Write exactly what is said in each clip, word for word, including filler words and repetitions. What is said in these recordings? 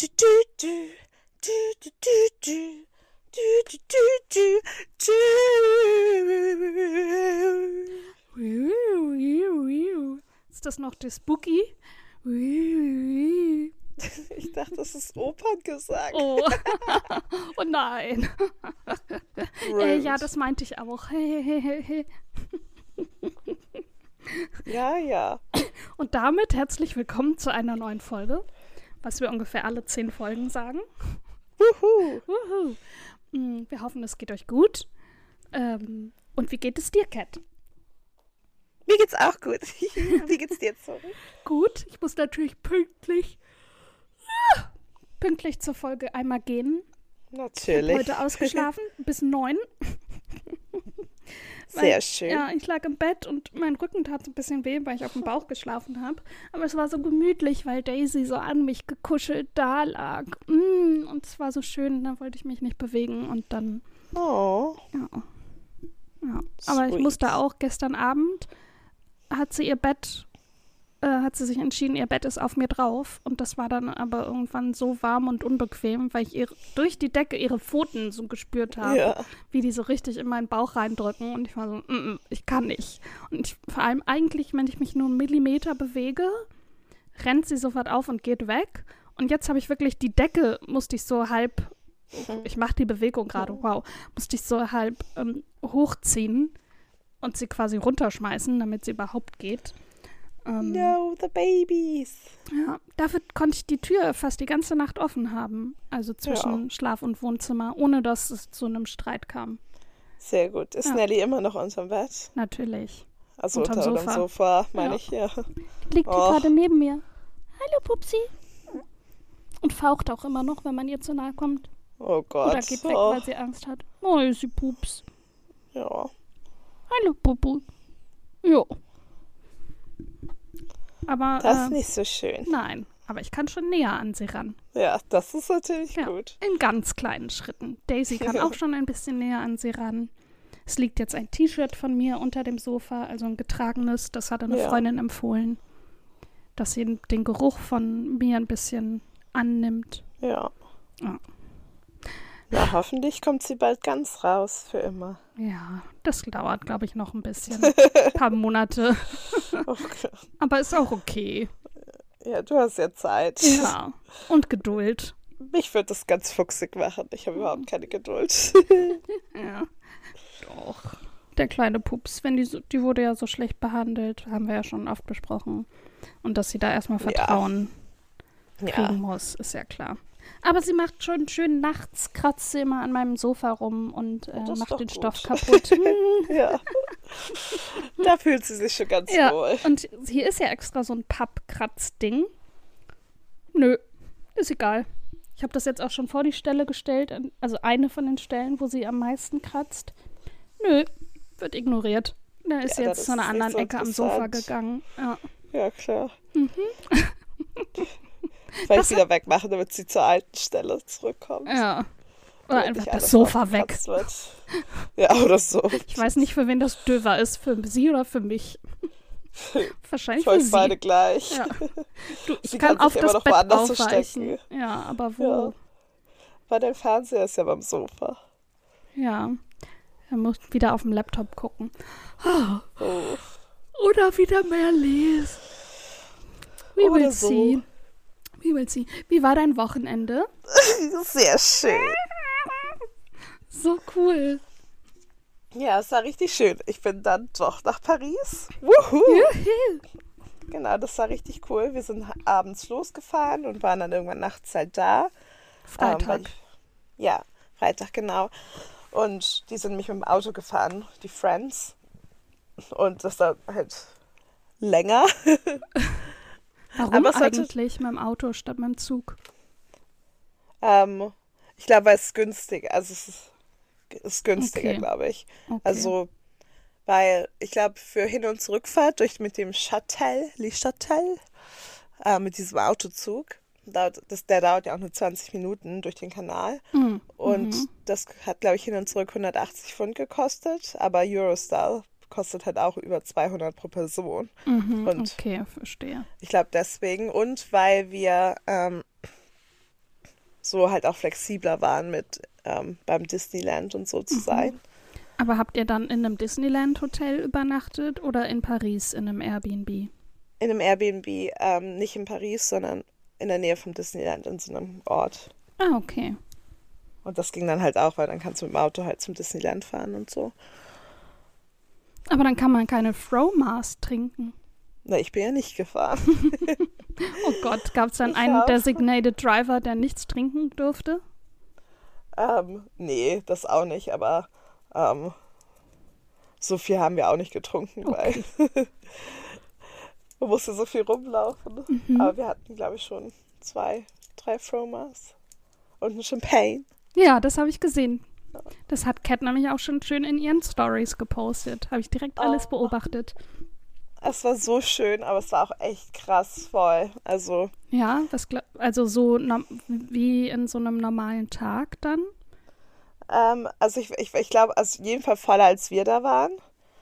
du, du, du, du, du, du, du, du, du, du. Ist das noch der Spooky? Ich dachte, das ist Operngesang. Oh, oh nein. äh, ja, das meinte ich auch. Ja, ja. Und damit herzlich willkommen zu einer neuen Folge, was wir ungefähr alle zehn Folgen sagen. Wuhu. Wuhu. Wir hoffen, es geht euch gut. Ähm, und wie geht es dir, Kat? Mir geht's auch gut. Wie geht's dir, sorry? Gut, ich muss natürlich pünktlich, pünktlich zur Folge einmal gehen. Natürlich. Ich habe heute ausgeschlafen bis neun. Sehr weil, schön. Ja, ich lag im Bett und mein Rücken tat so ein bisschen weh, weil ich auf dem Bauch geschlafen habe. Aber es war so gemütlich, weil Daisy so an mich gekuschelt da lag. Mm, und es war so schön, da wollte ich mich nicht bewegen und dann... Oh. Ja. ja. Aber ich musste auch gestern Abend, hat sie ihr Bett, äh, hat sie sich entschieden, ihr Bett ist auf mir drauf. Und das war dann aber irgendwann so warm und unbequem, weil ich ihr, durch die Decke ihre Pfoten so gespürt habe, Ja. wie die so richtig in meinen Bauch reindrücken. Und ich war so, mm, mm, ich kann nicht. Und ich, vor allem eigentlich, wenn ich mich nur einen Millimeter bewege, rennt sie sofort auf und geht weg. Und jetzt habe ich wirklich die Decke, musste ich so halb, ich mache die Bewegung gerade, wow, musste ich so halb ähm, hochziehen und sie quasi runterschmeißen, damit sie überhaupt geht. Ähm, No, the babies. ja, dafür konnte ich die Tür fast die ganze Nacht offen haben, also zwischen Ja. Schlaf- und Wohnzimmer, ohne dass es zu einem Streit kam. Sehr gut. Ist Ja. Nelly immer noch unterm Bett? Natürlich. Also Unterm unter Sofa. dem Sofa, meine Ja. ich, ja. Liegt hier Och. gerade neben mir. Hallo, Pupsi. Und faucht auch immer noch, wenn man ihr zu nahe kommt. Oh Gott. Oder geht weg, oh. weil sie Angst hat. Oh, ist sie Pups. Ja. Hallo, Pupu. Jo. Aber, Das äh, ist nicht so schön. nein. Aber ich kann schon näher an sie ran. Ja, das ist natürlich Ja, gut. in ganz kleinen Schritten. Daisy kann auch schon ein bisschen näher an sie ran. Es liegt jetzt ein T-Shirt von mir unter dem Sofa, also ein getragenes. Das hatte eine Ja. Freundin empfohlen, dass sie den Geruch von mir ein bisschen annimmt. Ja. Ja. Ja, hoffentlich kommt sie bald ganz raus für immer. Ja, das dauert, glaube ich, noch ein bisschen. Ein paar Monate. Okay. Aber ist auch okay. Ja, du hast ja Zeit. Ja. Und Geduld. Mich würde das ganz fuchsig machen. Ich habe überhaupt keine Geduld. Ja. Doch. Der kleine Pups, wenn die, so, die wurde ja so schlecht behandelt, haben wir ja schon oft besprochen. Und dass sie da erstmal Vertrauen Ja. kriegen muss, ist ja klar. Aber sie macht schon schön nachts, kratzt sie immer an meinem Sofa rum und äh, Das ist macht doch den gut. Stoff kaputt. Ja. Da fühlt sie sich schon ganz Ja, wohl. und hier ist ja extra so ein Pappkratzding. Nö, ist egal. Ich habe das jetzt auch schon vor die Stelle gestellt, also eine von den Stellen, wo sie am meisten kratzt. Nö, wird ignoriert. Da ist Ja, jetzt das zu einer ist anderen nicht so Ecke am Sofa interessant. gegangen. Ja. Ja, klar. Mhm. Weil Das ich wieder wegmache, damit sie zur alten Stelle zurückkommt. ja. Oder Damit einfach nicht das alles Sofa weg. aufgekratzt wird. Ja, oder so. Ich weiß nicht, für wen das döver ist, für sie oder für mich. Wahrscheinlich Für für euch sie. beide gleich. Ja. Du, ich Sie kann, kann auf sich immer das noch Bett woanders aufweichen. verstecken. Ja, aber wo? Ja. Weil dein Fernseher ist ja beim Sofa. Ja. Er muss wieder auf dem Laptop gucken. Oh. Oh. Oder wieder mehr lesen. We Oder will so. see. We will see. Wie war dein Wochenende? Sehr schön. So cool. Ja, es war richtig schön. Ich bin dann doch nach Paris. Wuhu. Juhu. Genau, das war richtig cool. Wir sind abends losgefahren und waren dann irgendwann nachts halt da. Freitag. Ähm, weil ich, ja, Freitag, genau. Und die sind mich mit dem Auto gefahren, die Friends. Und das war halt länger. Warum aber es sollte- eigentlich mit dem Auto statt mit dem Zug? ähm, ich glaube, weil es günstig, also es ist, ist günstiger, Okay. glaube ich. Okay. Also, weil ich glaube, für Hin- und Zurückfahrt durch mit dem Shuttle, Le Shuttle, äh, mit diesem Autozug, dauert, das, der dauert ja auch nur zwanzig Minuten durch den Kanal. Mhm. Und Mhm. das hat, glaube ich, hin und zurück hundertachtzig Pfund gekostet. Aber Eurostar kostet halt auch über zweihundert pro Person. Mhm. Und Okay, verstehe. ich glaube deswegen. Und weil wir ähm, so halt auch flexibler waren mit ähm, beim Disneyland und so zu sein. Aber habt ihr dann in einem Disneyland-Hotel übernachtet oder in Paris in einem Airbnb? In einem Airbnb, ähm, nicht in Paris, sondern in der Nähe vom Disneyland, in so einem Ort. Ah, okay. Und das ging dann halt auch, weil dann kannst du mit dem Auto halt zum Disneyland fahren und so. Aber dann kann man keine Fromars trinken. Na, ich bin ja nicht gefahren. Oh Gott, gab es dann Ich einen auch. Designated Driver, der nichts trinken durfte? Ähm, nee, das auch nicht, aber ähm, so viel haben wir auch nicht getrunken, Okay. weil man musste so viel rumlaufen. Mhm. Aber wir hatten, glaube ich, schon zwei, drei Fromers und ein Champagne. Ja, das habe ich gesehen. Das hat Cat nämlich auch schon schön in ihren Stories gepostet. Habe ich direkt alles Oh. beobachtet. Es war so schön, aber es war auch echt krass voll. Also, Ja, was gla- also so nom- wie in so einem normalen Tag dann? ähm, also ich, ich, ich glaube, also auf jeden Fall voller, als wir da waren.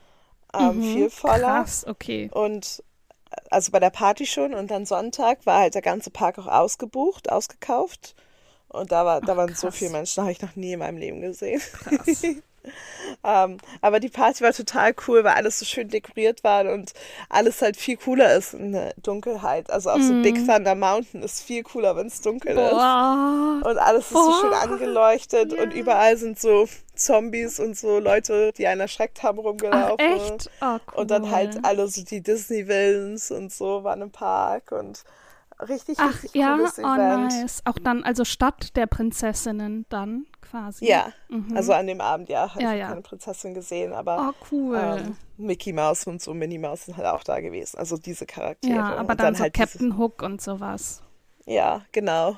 Ähm, Mhm. Viel voller. Krass, okay. Und also bei der Party schon und dann Sonntag war halt der ganze Park auch ausgebucht, ausgekauft. Und da war, da Ach, waren so krass. viele Menschen, habe ich noch nie in meinem Leben gesehen. Krass. Ähm, aber die Party war total cool, weil alles so schön dekoriert war und alles halt viel cooler ist in der Dunkelheit. Also auch so Mm. Big Thunder Mountain ist viel cooler, wenn es dunkel Boah. ist. Und alles ist so schön Boah. angeleuchtet Ja. und überall sind so Zombies und so Leute, die einen erschreckt haben, Ach, rumgelaufen. echt? Oh, cool. Und dann halt alle so die Disney-Villains und so waren im Park und richtig, Ach richtig ja, cooles oh Event. nice. Auch dann, also Stadt der Prinzessinnen dann quasi. Ja, Mhm. also an dem Abend, ja, habe Ja, ich ja. keine Prinzessin gesehen, aber Oh, cool. ähm, Mickey Mouse und so Minnie Mouse sind halt auch da gewesen. Also diese Charaktere. Ja, aber und dann, so halt Captain Hook und sowas. Diese, ja, genau.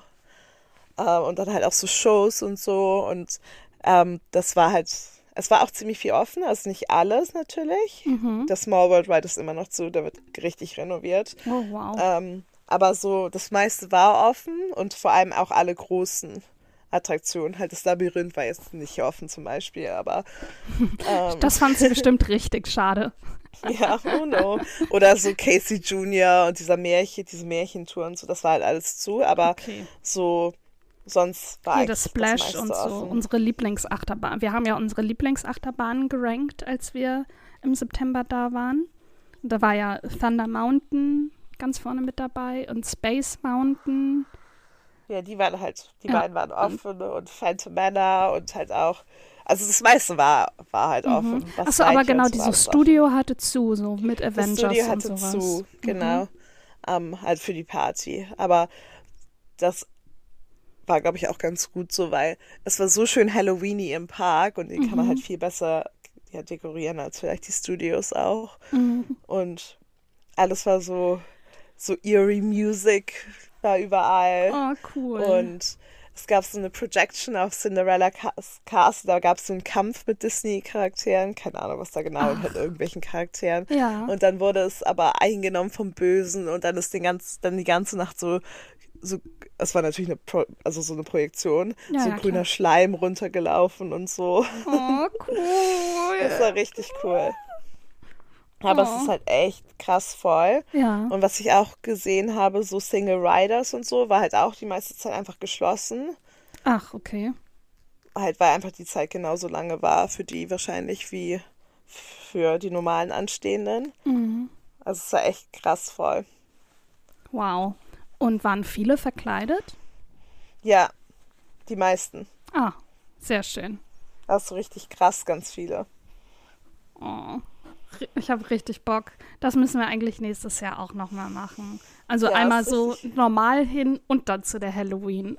Ähm, und dann halt auch so Shows und so. Und ähm, das war halt, es war auch ziemlich viel offen, also nicht alles natürlich. Mhm. Das Small World Ride ist immer noch zu, der wird richtig renoviert. Oh, wow. Ähm, aber so, das meiste war offen und vor allem auch alle großen Attraktionen. Halt das Labyrinth war jetzt nicht offen zum Beispiel, aber ähm, Das fand sie bestimmt richtig schade. ja, oh no. Oder so Casey Junior und dieser Märchen, diese Märchentour und so, das war halt alles zu, aber Okay. so sonst war Hier eigentlich das Splash das meiste und so, offen. unsere Lieblingsachterbahn. Wir haben ja unsere Lieblingsachterbahnen gerankt, als wir im September da waren. Da war ja Thunder Mountain ganz vorne mit dabei und Space Mountain. Ja, die waren halt, die Ja. beiden waren offen und Phantom Manor und halt auch, also das meiste war, war halt offen. was Achso, aber Side genau, Rides war, dieses alles offen. Studio hatte zu, so mit Das Avengers Studio und hatte sowas. zu, Mhm. genau, ähm, halt für die Party. Aber das war, glaube ich, auch ganz gut so, weil es war so schön Halloweeny im Park und den kann man halt viel besser ja, dekorieren als vielleicht die Studios auch. Mhm. Und alles war so, so eerie Music war überall. Oh, cool. Und es gab so eine Projection auf Cinderella Cas- Castle, da gab es so einen Kampf mit Disney-Charakteren, keine Ahnung, was da genau, und halt irgendwelchen Charakteren. Ja. Und dann wurde es aber eingenommen vom Bösen und dann ist den ganz, dann die ganze Nacht so, so es war natürlich eine, Pro, also so eine Projektion, Ja, so ja, grüner klar. Schleim runtergelaufen und so. Oh, cool. Das war richtig cool. Aber Oh. es ist halt echt krass voll. Ja. Und was ich auch gesehen habe, so Single Riders und so, war halt auch die meiste Zeit einfach geschlossen. Ach, okay. Halt, weil einfach die Zeit genauso lange war für die wahrscheinlich wie für die normalen Anstehenden. Mhm. Also es war echt krass voll. Wow. Und waren viele verkleidet? Ja, die meisten. Ah, sehr schön. Das ist so richtig krass, ganz viele. Oh. Ich habe richtig Bock. Das müssen wir eigentlich nächstes Jahr auch nochmal machen. Also Ja, einmal ist so richtig. normal hin und dann zu der Halloween.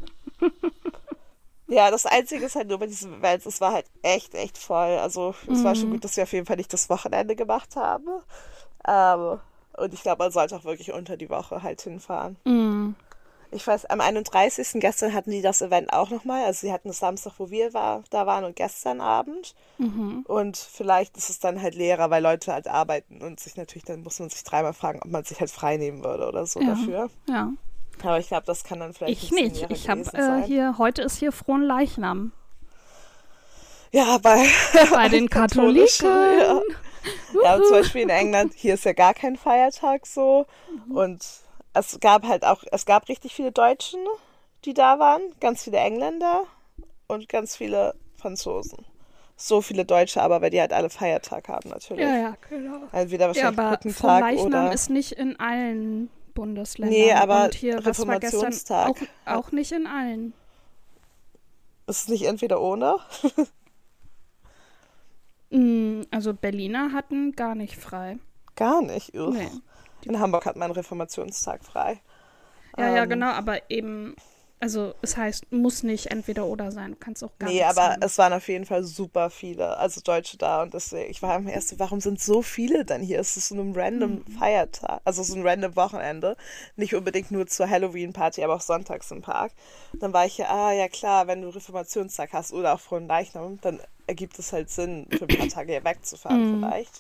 Ja, das Einzige ist halt nur bei diesem Event, es war halt echt, echt voll. Also es war schon gut, dass wir auf jeden Fall nicht das Wochenende gemacht haben. Ähm, und ich glaube, man sollte auch wirklich unter die Woche halt hinfahren. Mm. Ich weiß, am einunddreißigsten gestern hatten die das Event auch nochmal. Also sie hatten es Samstag, wo wir war, da waren und gestern Abend. Mhm. Und vielleicht ist es dann halt leerer, weil Leute halt arbeiten und sich natürlich, dann muss man sich dreimal fragen, ob man sich halt frei nehmen würde oder so Ja. dafür. Ja. Aber ich glaube, das kann dann vielleicht Ich ein bisschen nicht. leerer Ich habe gewesen äh, sein. hier, heute ist hier Fronleichnam. Ja, bei, Bei den Katholischen, Katholiken. Ja. Ja, und zum Beispiel in England, hier ist ja gar kein Feiertag so. Und es gab halt auch, es gab richtig viele Deutschen, die da waren, ganz viele Engländer und ganz viele Franzosen. So viele Deutsche, aber weil die halt alle Feiertag haben natürlich. Ja, ja, genau. Also wieder Ja, wahrscheinlich aber Brückentag Fronleichnam oder... ist nicht in allen Bundesländern. Nee, aber und hier, was war gestern, Reformationstag. auch, auch nicht in allen. Ist es nicht entweder ohne? Mm, Also Berliner hatten gar nicht frei. Gar nicht. Ugh. Nee. In Hamburg hat man Reformationstag frei. Ja, ja, Ähm, genau, aber eben, also es heißt, muss nicht entweder oder sein. Du kannst auch gar Nee, nichts aber haben. es waren auf jeden Fall super viele, also Deutsche da und deswegen, ich war am ersten, warum sind so viele denn hier? Es ist so ein random Feiertag, also so ein random Wochenende, nicht unbedingt nur zur Halloween-Party, aber auch sonntags im Park. Dann war ich ja, ah ja klar, wenn du Reformationstag hast oder auch Fronleichnam, dann ergibt es halt Sinn, für ein paar Tage hier wegzufahren vielleicht.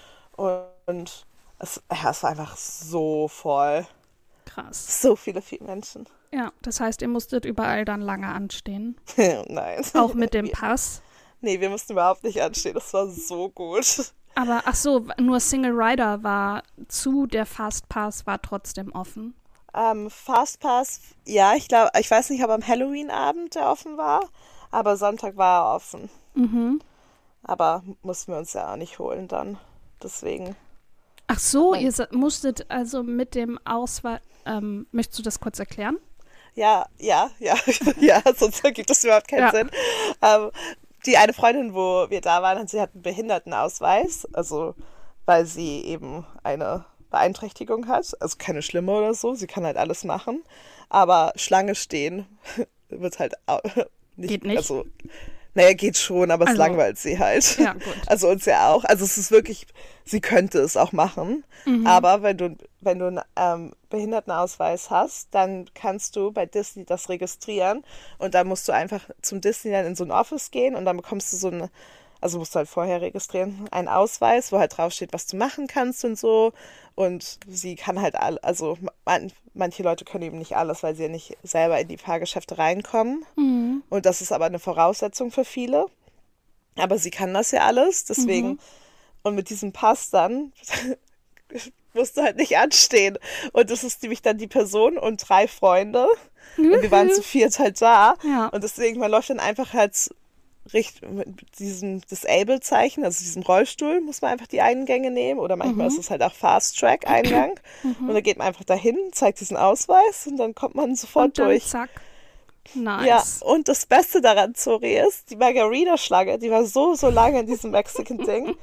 Und es, ja, es war einfach so voll, Krass. so viele, viele Menschen. Ja, das heißt, ihr musstet überall dann lange anstehen. Nein. Auch mit dem Wir- Pass. Nee, wir mussten überhaupt nicht anstehen, das war so gut. Aber ach so, nur Single Rider war zu, der Fastpass war trotzdem offen. Ähm, Fastpass, ja, ich glaube, ich weiß nicht, ob am Halloween-Abend der offen war, aber Sonntag war er offen. Mhm. Aber mussten wir uns ja auch nicht holen dann. Deswegen. Ach so, Mein- ihr sa- musstet also mit dem Ausweis, ähm, möchtest du das kurz erklären? Ja, ja, ja, ja, sonst ergibt das überhaupt keinen Ja. Sinn. Ähm, die eine Freundin, wo wir da waren, sie hat einen Behindertenausweis, also weil sie eben eine Beeinträchtigung hat, also keine schlimme oder so, sie kann halt alles machen, aber Schlange stehen wird halt au- nicht, Geht nicht? also naja, geht schon, aber es Also- langweilt sie halt. Ja, gut. Also uns ja auch. Also es ist wirklich, sie könnte es auch machen. Mhm. Aber wenn du, wenn du einen ähm, Behindertenausweis hast, dann kannst du bei Disney das registrieren und dann musst du einfach zum Disneyland in so ein Office gehen und dann bekommst du so eine, also musst du halt vorher registrieren, einen Ausweis, wo halt draufsteht, was du machen kannst und so. Und sie kann halt all, also man, manche Leute können eben nicht alles, weil sie ja nicht selber in die Fahrgeschäfte reinkommen. Mhm. Und das ist aber eine Voraussetzung für viele. Aber sie kann das ja alles, deswegen. Mhm. Und mit diesem Pass dann musst du halt nicht anstehen. Und das ist nämlich dann die Person und drei Freunde. Und wir waren zu viert halt da. Ja. Und deswegen, man läuft dann einfach halt richt mit diesem Disabled-Zeichen, also diesem Rollstuhl, muss man einfach die Eingänge nehmen. Oder manchmal ist es halt auch Fast-Track-Eingang. Und dann geht man einfach dahin, zeigt diesen Ausweis und dann kommt man sofort Und dann durch. zack. Ja, Nice. und das Beste daran, Zori, ist, die Margarita-Schlange, die war so, so lange in diesem Mexican-Ding.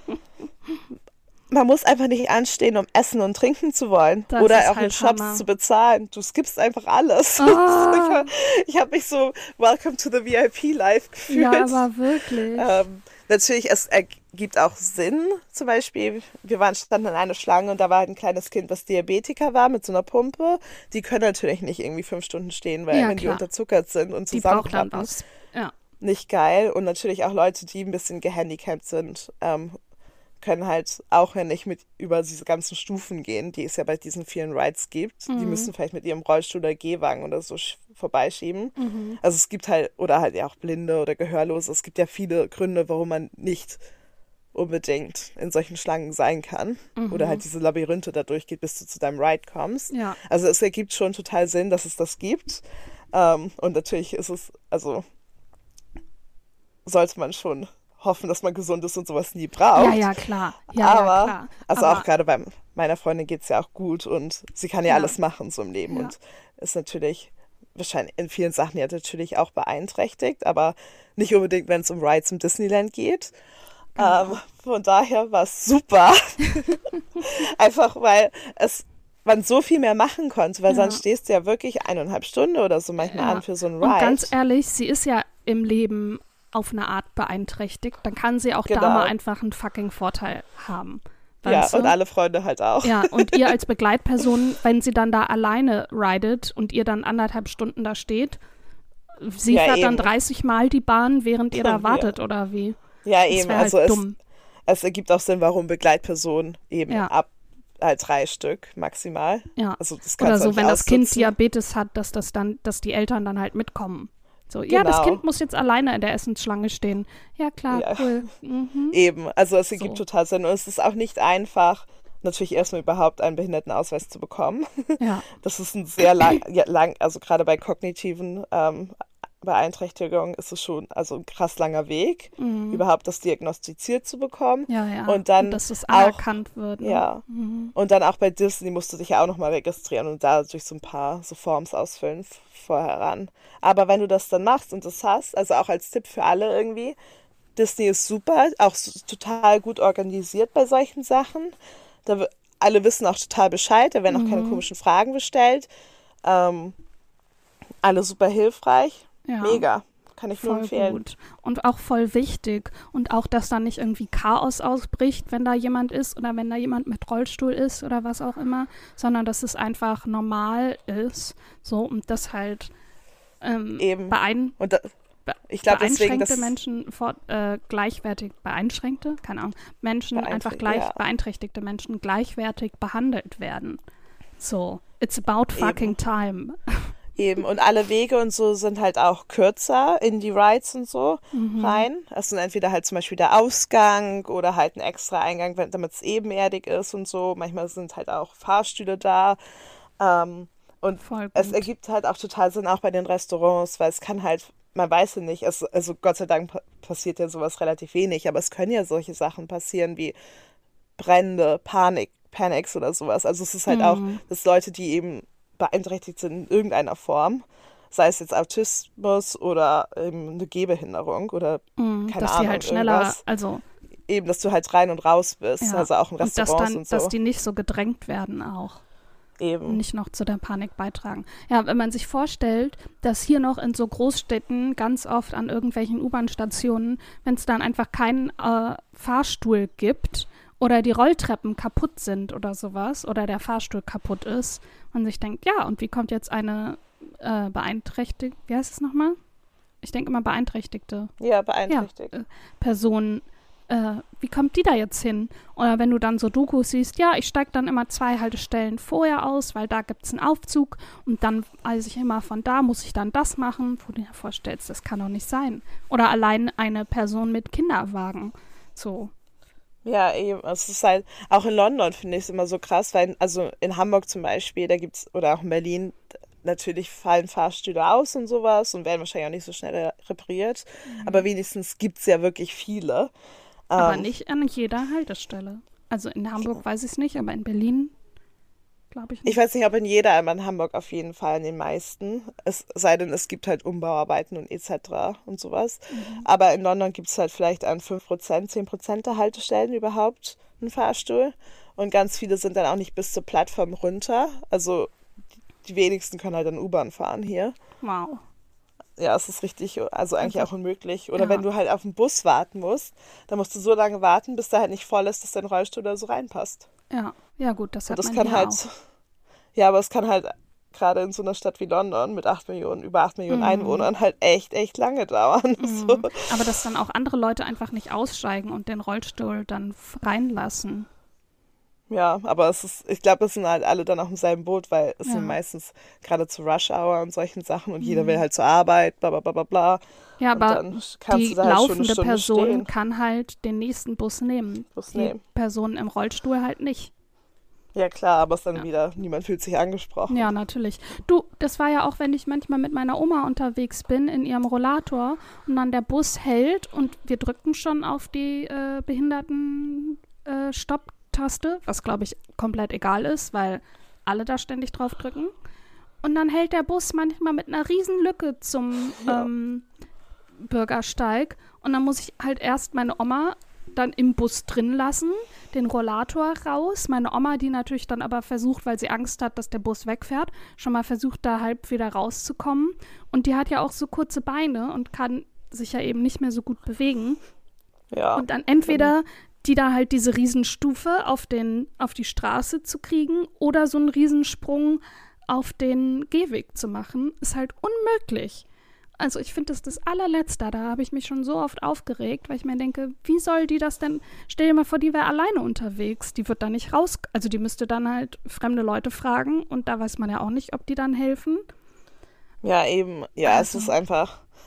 Man muss einfach nicht anstehen, um essen und trinken zu wollen. Das oder ist auch in halt Shops Hammer. zu bezahlen. Du skippst einfach alles. Ah. Ich habe mich so Welcome to the V I P Life gefühlt. Ja, aber wirklich. Ähm, natürlich, es ergibt auch Sinn. Zum Beispiel, wir waren standen in einer Schlange und da war halt ein kleines Kind, was Diabetiker war mit so einer Pumpe. Die können natürlich nicht irgendwie fünf Stunden stehen, weil Ja, wenn die klar. unterzuckert sind und Die braucht dann zusammenklappen, was. Ja. nicht geil. Und natürlich auch Leute, die ein bisschen gehandicapt sind, ähm, können halt auch ja nicht mit über diese ganzen Stufen gehen, die es ja bei diesen vielen Rides gibt. Die müssen vielleicht mit ihrem Rollstuhl oder Gehwagen oder so sch- vorbeischieben. Also es gibt halt, oder halt ja auch Blinde oder Gehörlose, es gibt ja viele Gründe, warum man nicht unbedingt in solchen Schlangen sein kann. Oder halt diese Labyrinthe da durchgeht, bis du zu deinem Ride kommst. Ja. Also es ergibt schon total Sinn, dass es das gibt. Ähm, und natürlich ist es, also sollte man schon hoffen, dass man gesund ist und sowas nie braucht. Ja, ja, klar. Ja, aber, ja, klar. also aber, auch gerade bei meiner Freundin geht es ja auch gut und sie kann ja, Ja. alles machen so im Leben Ja. und ist natürlich wahrscheinlich in vielen Sachen ja natürlich auch beeinträchtigt, aber nicht unbedingt, wenn es um Rides im Disneyland geht. Genau. Ähm, von daher war es super. Einfach weil es man so viel mehr machen konnte, weil Ja. sonst stehst du ja wirklich eineinhalb Stunden oder so manchmal Ja. an für so einen Und Ride. ganz ehrlich, sie ist ja im Leben auf eine Art beeinträchtigt. Dann kann sie auch da Genau. mal einfach einen fucking Vorteil haben. ja, Weißt du? und alle Freunde halt auch. Ja, und ihr als Begleitperson, wenn sie dann da alleine ridet und ihr dann anderthalb Stunden da steht, sie Ja, fährt dann eben. dreißig Mal die Bahn, während ihr da Ja. wartet, oder wie? Ja, Das eben. wäre halt Also es, dumm. es ergibt auch Sinn, warum Begleitpersonen eben Ja. ab halt drei Stück maximal. Ja. Also das Oder kannst du so, auch wenn nicht das Kind aussitzen. Diabetes hat, dass das dann, dass die Eltern dann halt mitkommen. So, ja, das Genau. Kind muss jetzt alleine in der Essensschlange stehen. Ja, klar, Ja. cool. Mhm. Eben, also es ergibt So. total Sinn. Und es ist auch nicht einfach, natürlich erstmal überhaupt einen Behindertenausweis zu bekommen. Ja. Das ist ein sehr lang, ja, lang also gerade bei kognitiven ähm, Beeinträchtigungen ist es schon also ein krass langer Weg, Mhm. überhaupt das diagnostiziert zu bekommen. Ja, ja. Und dann dass es auch, anerkannt wird. Ne? ja, Mhm. und dann auch bei Disney musst du dich ja auch nochmal registrieren und da durch so ein paar so Forms ausfüllen f- vorher ran. Aber wenn du das dann machst und das hast, also auch als Tipp für alle irgendwie, Disney ist super, auch so, total gut organisiert bei solchen Sachen. Da, w- alle wissen auch total Bescheid, da werden auch keine Mhm. komischen Fragen gestellt. Ähm, alle super hilfreich. Ja. Mega. Kann ich nur Voll empfehlen. gut. Und auch voll wichtig. Und auch, dass da nicht irgendwie Chaos ausbricht, wenn da jemand ist oder wenn da jemand mit Rollstuhl ist oder was auch immer, sondern dass es einfach normal ist. So, und das halt ähm, Eben. beein Und da, be ich glaube deswegen, beeinschränkte dass Menschen vor, äh, gleichwertig, beeinschränkte, keine Ahnung, Menschen, einfach Beeinträcht- gleich, ja. beeinträchtigte Menschen gleichwertig behandelt werden. So, it's about fucking time. eben und alle Wege und so sind halt auch kürzer in die Rides und so Mhm. rein. Das sind entweder halt zum Beispiel der Ausgang oder halt ein extra Eingang, wenn- damit es ebenerdig ist und so. Manchmal sind halt auch Fahrstühle da. Ähm, und Voll es gut. ergibt halt auch total Sinn, auch bei den Restaurants, weil es kann halt, man weiß ja nicht, es, also Gott sei Dank pa- passiert ja sowas relativ wenig, aber es können ja solche Sachen passieren wie Brände, Panik, Panics oder sowas. Also es ist halt auch, Mhm. dass Leute, die eben beeinträchtigt sind in irgendeiner Form, sei es jetzt Autismus oder eben eine Gehbehinderung oder Mhm. keine Dass Ahnung, die halt schneller, irgendwas. also Eben, dass du halt rein und raus bist, ja. also auch in Und dass Restaurants dann, und so. dass die nicht so gedrängt werden auch. Und Eben. nicht noch zu der Panik beitragen. Ja, wenn man sich vorstellt, dass hier noch in so Großstädten ganz oft an irgendwelchen U-Bahn-Stationen, wenn es dann einfach keinen äh, Fahrstuhl gibt oder die Rolltreppen kaputt sind oder sowas oder der Fahrstuhl kaputt ist, man sich denkt, ja, und wie kommt jetzt eine äh, beeinträchtigte, wie heißt es nochmal? Ich denke immer beeinträchtigte Ja, beeinträchtigt. äh, Person, äh, wie kommt die da jetzt hin? Oder wenn du dann so Dokus siehst, ja, ich steige dann immer zwei Haltestellen vorher aus, weil da gibt es einen Aufzug und dann weiß ich immer, von da muss ich dann das machen, wo du dir vorstellst, das kann doch nicht sein. Oder allein eine Person mit Kinderwagen. So. Ja, eben. Es ist halt, auch in London finde ich es immer so krass, weil, also in Hamburg zum Beispiel, da gibt's, oder auch in Berlin, natürlich fallen Fahrstühle aus und sowas und werden wahrscheinlich auch nicht so schnell repariert. Aber wenigstens gibt es ja wirklich viele. Aber Ähm, nicht an jeder Haltestelle. Also in Hamburg weiß ich es nicht, aber in Berlin glaube ich Ich nicht. weiß nicht, ob in jeder, aber in Hamburg auf jeden Fall, in den meisten. Es sei denn, es gibt halt Umbauarbeiten und et cetera und sowas. Aber in London gibt es halt vielleicht an fünf Prozent, zehn Prozent der Haltestellen überhaupt einen Fahrstuhl. Und ganz viele sind dann auch nicht bis zur Plattform runter. Also die wenigsten können halt dann U-Bahn fahren hier. Wow. Ja, es ist richtig, also eigentlich Also, auch unmöglich. Oder ja. wenn du halt auf den Bus warten musst, dann musst du so lange warten, bis der halt nicht voll ist, dass dein Rollstuhl da so reinpasst. Ja, ja gut, das Und hat das man kann hier halt, auch. ja, aber es kann halt gerade in so einer Stadt wie London mit acht Millionen, über acht Millionen Mhm. Einwohnern halt echt, echt lange dauern. Mhm. So. Aber dass dann auch andere Leute einfach nicht aussteigen und den Rollstuhl dann f- reinlassen. Ja, aber es ist, ich glaube, es sind halt alle dann auch im selben Boot, weil es Ja. sind meistens gerade zu Rush Hour und solchen Sachen und jeder Mhm. will halt zur Arbeit, bla bla bla bla bla. Ja, Und aber dann kannst die du da halt schon eine laufende Stunde Person stehen. kann halt den nächsten Bus nehmen. Bus Die nehmen. Person im Rollstuhl halt nicht. Ja klar, aber es ist dann Ja. wieder, niemand fühlt sich angesprochen. Ja, natürlich. Du, das war ja auch, wenn ich manchmal mit meiner Oma unterwegs bin in ihrem Rollator und dann der Bus hält und wir drücken schon auf die äh, Behinderten äh, Stopptaste, was glaube ich komplett egal ist, weil alle da ständig drauf drücken. Und dann hält der Bus manchmal mit einer riesen Lücke zum Ja. ähm, Bürgersteig und dann muss ich halt erst meine Oma dann im Bus drin lassen, den Rollator raus. Meine Oma, die natürlich dann aber versucht, weil sie Angst hat, dass der Bus wegfährt, schon mal versucht, da halb wieder rauszukommen. Und die hat ja auch so kurze Beine und kann sich ja eben nicht mehr so gut bewegen. Ja. Und dann entweder die da halt diese Riesenstufe auf, den, auf die Straße zu kriegen oder so einen Riesensprung auf den Gehweg zu machen, ist halt unmöglich. Also ich finde, das ist das allerletzte. Da habe ich mich schon so oft aufgeregt, weil ich mir denke, wie soll die das denn, stell dir mal vor, die wäre alleine unterwegs. Die wird da nicht raus, also die müsste dann halt fremde Leute fragen und da weiß man ja auch nicht, ob die dann helfen. Ja, eben. Ja, es Also. ist einfach,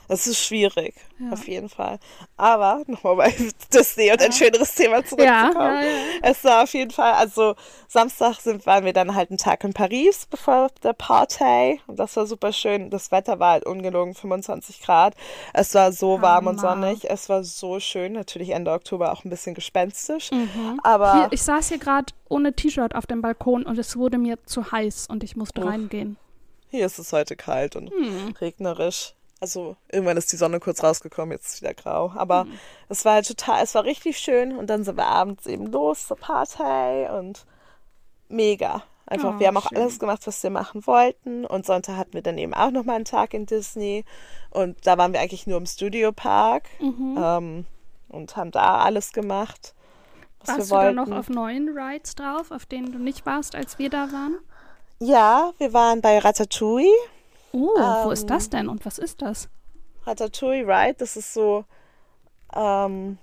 Das ist schwierig, Ja. auf jeden Fall. Aber nochmal bei Disney und ein schöneres Thema zurückzukommen. Ja, ja, ja. Es war auf jeden Fall, also Samstag sind, waren wir dann halt einen Tag in Paris bevor der Party. Und das war super schön. Das Wetter war halt ungelogen fünfundzwanzig Grad. Es war so warm und Hammer. sonnig. Es war so schön. Natürlich Ende Oktober auch ein bisschen gespenstisch. Mhm. Aber Hier, ich saß hier gerade ohne T-Shirt auf dem Balkon und es wurde mir zu heiß und ich musste Uff. reingehen. hier ist es heute kalt und Hm. regnerisch. Also irgendwann ist die Sonne kurz rausgekommen, jetzt ist es wieder grau. Aber es war halt total, es war richtig schön. Und dann sind wir abends eben los zur Party und mega. Einfach, Oh, wir haben auch schön. alles gemacht, was wir machen wollten. Und Sonntag hatten wir dann eben auch nochmal einen Tag in Disney. Und da waren wir eigentlich nur im Studiopark Mhm. ähm, und haben da alles gemacht, was Warst wir du da wollten. noch auf neuen Rides drauf, auf denen du nicht warst, als wir da waren? Ja, wir waren bei Ratatouille. Oh, wo Ähm, ist das denn und was ist das? Ratatouille Ride, das ist so, ähm,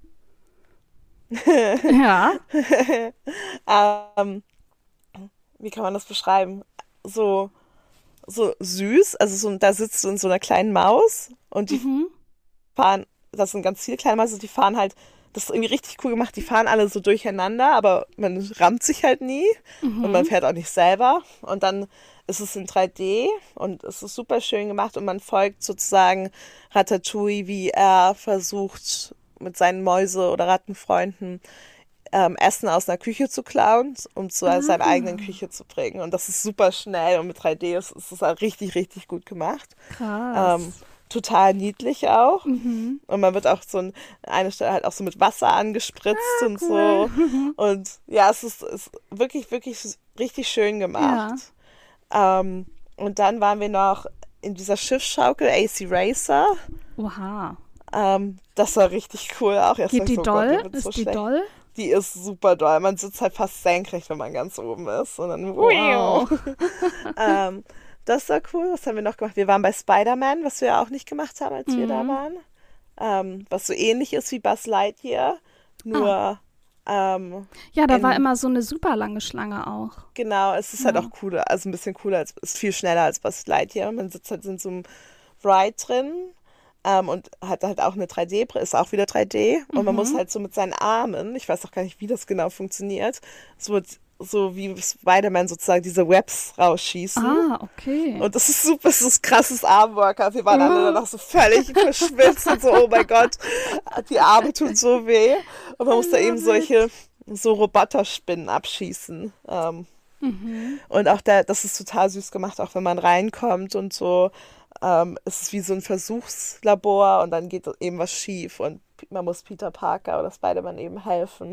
Ja. ähm, wie kann man das beschreiben? So, so süß, also so, da sitzt du in so einer kleinen Maus und die Mhm. fahren, das sind ganz viele kleine Mäuse, die fahren halt, das ist irgendwie richtig cool gemacht, die fahren alle so durcheinander, aber man rammt sich halt nie und man fährt auch nicht selber und dann ist es in drei D und es ist super schön gemacht und man folgt sozusagen Ratatouille, wie er versucht mit seinen Mäuse- oder Rattenfreunden ähm, Essen aus einer Küche zu klauen, um zu Ah. seiner eigenen Küche zu bringen. Und das ist super schnell und mit drei D ist ist es halt richtig, richtig gut gemacht. Krass. Ähm, total niedlich auch. Mhm. Und man wird auch so an einer Stelle halt auch so mit Wasser angespritzt und cool. so. Und ja, es ist, ist wirklich, wirklich richtig schön gemacht. Ähm, und dann waren wir noch in dieser Schiffsschaukel, A C Racer. Oha. Ähm, das war richtig cool auch. Erst Geht dachte ich die so, Gott, doll? mir wird's Ist so die schlecht. doll? Die ist super doll. Man sitzt halt fast senkrecht, wenn man ganz oben ist. Und dann, Wow. ähm, das war cool. Was haben wir noch gemacht? Wir waren bei Spider-Man, was wir ja auch nicht gemacht haben, als wir da Mhm. waren. Ähm, was so ähnlich ist wie Buzz Lightyear. Nur, ähm, Ja, da in- war immer so eine super lange Schlange auch. genau, es ist halt Ja. auch cooler, also ein bisschen cooler, als, ist viel schneller als Buzz Lightyear. Man sitzt halt in so einem Ride drin ähm, und hat halt auch eine drei D-Brille, ist auch wieder drei D. Und man muss halt so mit seinen Armen, ich weiß auch gar nicht, wie das genau funktioniert, so, so wie Spider-Man sozusagen diese Webs rausschießen. Ah, okay. Und das ist super, das ist krasses Armworkout. Wir waren alle danach so völlig verschwitzt und so, oh mein Gott, die Arme tun so weh. Und man muss da eben solche, so Roboterspinnen abschießen. Ähm, Mhm. und auch der, das ist total süß gemacht, auch wenn man reinkommt und so. Ähm, es ist wie so ein Versuchslabor und dann geht eben was schief und man muss Peter Parker oder Spider-Man eben helfen,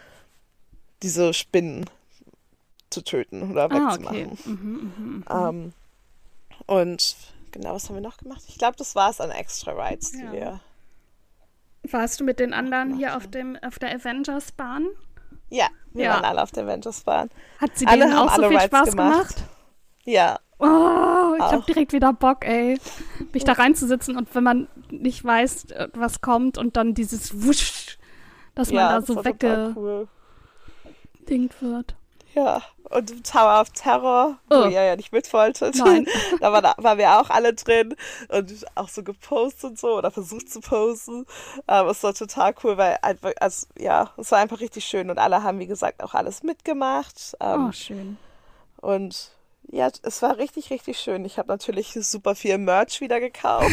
diese Spinnen zu töten oder Ah, okay. wegzumachen. Mhm, mhm, mhm. Ähm, und genau, was haben wir noch gemacht? Ich glaube, das war es an Extra Rides, die Ja. wir. Warst du mit den anderen hier auf dem auf der Avengers-Bahn? Ja, wir Ja. waren alle auf der Avengers-Bahn. Hat sie Alle denen haben auch so alle viel Rides Spaß gemacht. gemacht? Ja, Oh, ich habe Auch. direkt wieder Bock, ey, mich da reinzusitzen und wenn man nicht weiß, äh, was kommt und dann dieses Wusch, dass man ja, da das so war total weggedingt cool. wird. Ja, und Tower of Terror, wo Oh. ihr ja nicht mit wolltet. Nein. Da war, da waren wir auch alle drin und auch so gepostet und so oder versucht zu posten. Aber es war total cool, weil einfach, also, ja, es war einfach richtig schön und alle haben, wie gesagt, auch alles mitgemacht. Ähm, Oh, schön. Und ja, es war richtig, richtig schön. Ich habe natürlich super viel Merch wieder gekauft.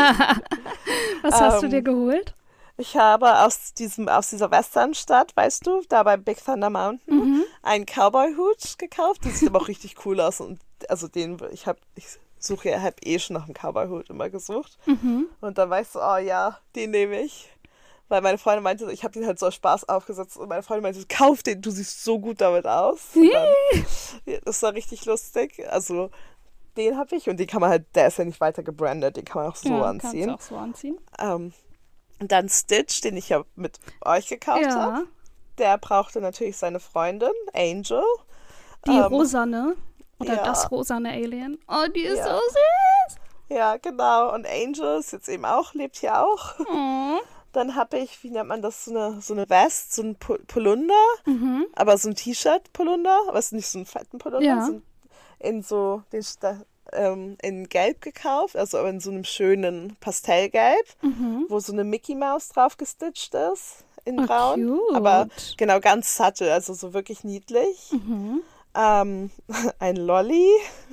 Was hast du Ähm, dir geholt? Ich habe aus diesem, aus dieser Westernstadt, weißt du, da bei Big Thunder Mountain, Mhm. einen Cowboy-Hut gekauft. Der sieht aber auch richtig cool aus. Und also den, ich habe, ich suche ja, habe eh schon nach einem Cowboy-Hut immer gesucht. Mhm. Und dann war ich so, oh ja, den nehme ich. Weil meine Freundin meinte, ich habe den halt so aus Spaß aufgesetzt und meine Freundin meinte, kauf den, du siehst so gut damit aus. Und dann, ja, das war richtig lustig. Also den habe ich und den kann man halt, der ist ja nicht weiter gebrandet, den kann man auch so ja, anziehen. Kannst du auch so anziehen. Ähm, und dann Stitch, den ich ja mit euch gekauft Ja, habe. Der brauchte natürlich seine Freundin, Angel. die Ähm, rosane oder ja. das rosane Alien. Oh, die ist Ja. so süß. Ja, genau. Und Angel ist jetzt eben auch, lebt hier auch. Oh. Dann habe ich, wie nennt man das, so eine, so eine West, so ein Pu- Polunder, Mhm. aber so ein T-Shirt-Polunder, aber es ist nicht so ein fetten Polunder, Ja. so ein, in so, den, da ähm, in Gelb gekauft, also in so einem schönen Pastellgelb, Mhm. wo so eine Mickey Maus drauf gestitcht ist in Oh, Braun. cute. Aber genau ganz subtle, also so wirklich niedlich. Mhm. Ähm, ein Lolli,